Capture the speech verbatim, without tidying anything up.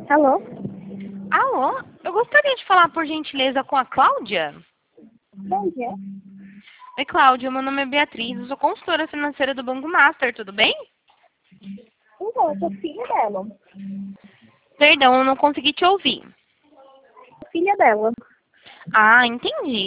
Alô? Alô? Eu gostaria de falar, por gentileza, com a Cláudia. Bom dia. Oi, Cláudia. Meu nome é Beatriz. Eu sou consultora financeira do Banco Master. Tudo bem? Então, eu sou filha dela. Perdão, eu não consegui te ouvir. Filha dela. Ah, entendi.